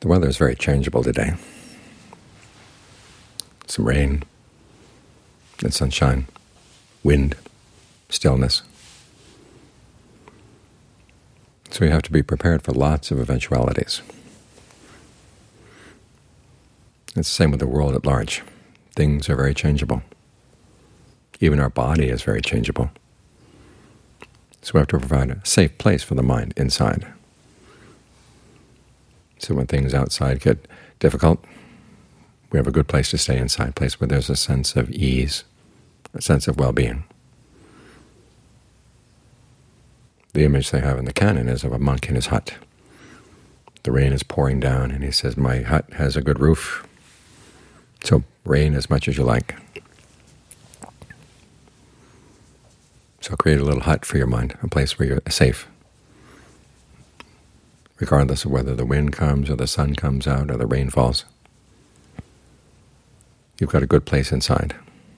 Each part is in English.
The weather is very changeable today. Some rain and sunshine, wind, stillness. So you have to be prepared for lots of eventualities. It's the same with the world at large. Things are very changeable. Even our body is very changeable. So we have to provide a safe place for the mind inside. So when things outside get difficult, we have a good place to stay inside, a place where there's a sense of ease, a sense of well-being. The image they have in the canon is of a monk in his hut. The rain is pouring down, and he says, "My hut has a good roof, so rain as much as you like." So create a little hut for your mind, a place where you're safe, regardless of whether the wind comes or the sun comes out or the rain falls. You've got a good place inside.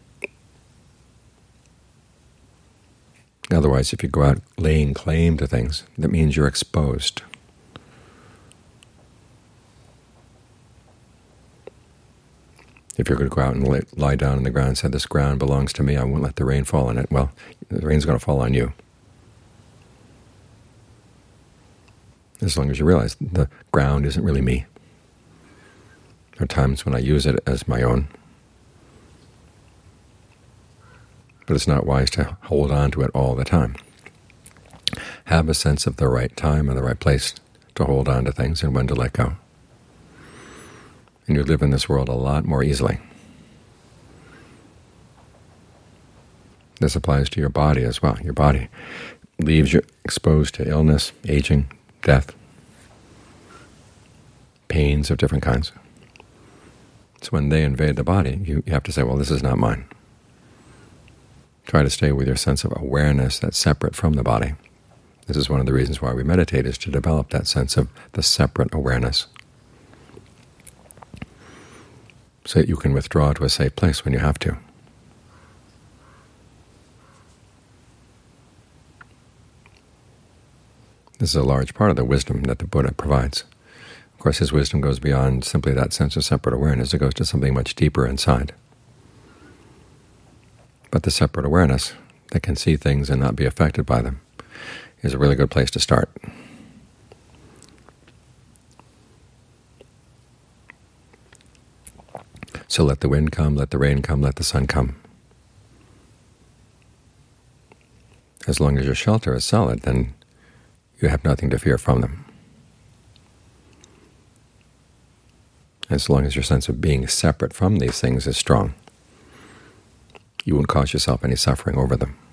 Otherwise, if you go out laying claim to things, that means you're exposed. If you're going to go out and lie down on the ground and say, "This ground belongs to me, I won't let the rain fall on it," well, the rain's going to fall on you. As long as you realize the ground isn't really me. There are times when I use it as my own, but it's not wise to hold on to it all the time. Have a sense of the right time and the right place to hold on to things and when to let go. And you live in this world a lot more easily. This applies to your body as well. Your body leaves you exposed to illness, aging, death, pains of different kinds. So when they invade the body, you have to say, well, this is not mine. Try to stay with your sense of awareness that's separate from the body. This is one of the reasons why we meditate, is to develop that sense of the separate awareness, so that you can withdraw to a safe place when you have to. This is a large part of the wisdom that the Buddha provides. Of course, his wisdom goes beyond simply that sense of separate awareness. It goes to something much deeper inside. But the separate awareness that can see things and not be affected by them is a really good place to start. So let the wind come, let the rain come, let the sun come. As long as your shelter is solid, then you have nothing to fear from them. As long as your sense of being separate from these things is strong, you won't cause yourself any suffering over them.